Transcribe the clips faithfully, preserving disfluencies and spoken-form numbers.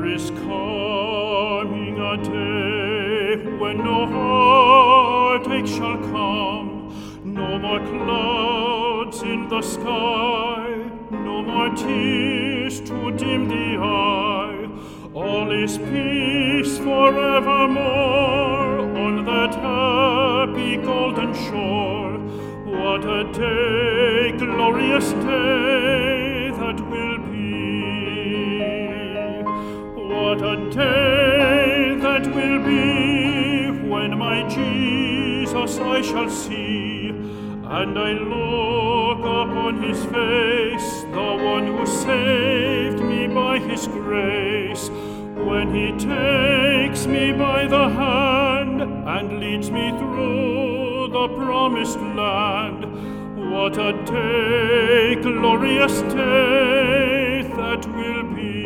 is coming a day when no heartache shall come, no more clouds in the sky, no more tears to dim the eye. All is peace forevermore on that happy golden shore. What a day, glorious day that will be. What a day that will be when my Jesus I shall see, and I look upon his face, the one who saved me by his grace. When he takes me by the hand and leads me through the promised land, what a day, glorious day that will be.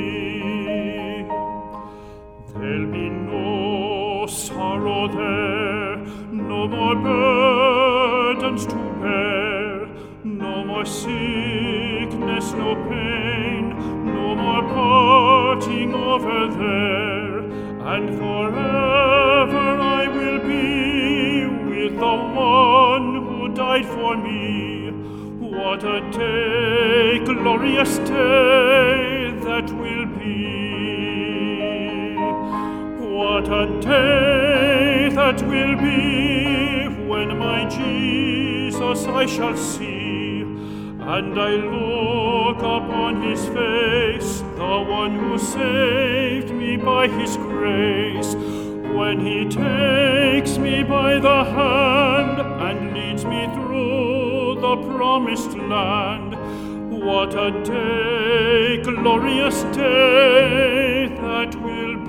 There'll be no sorrow there, no more burdens to bear, no more sickness, no pain, no more parting over there, and forever I will be with the one who died for me. What a day, glorious day that will be. What a day that will be when my Jesus I shall see, and I look upon his face, the one who saved me by his grace. When he takes me by the hand and leads me through the promised land, what a day, glorious day that will be.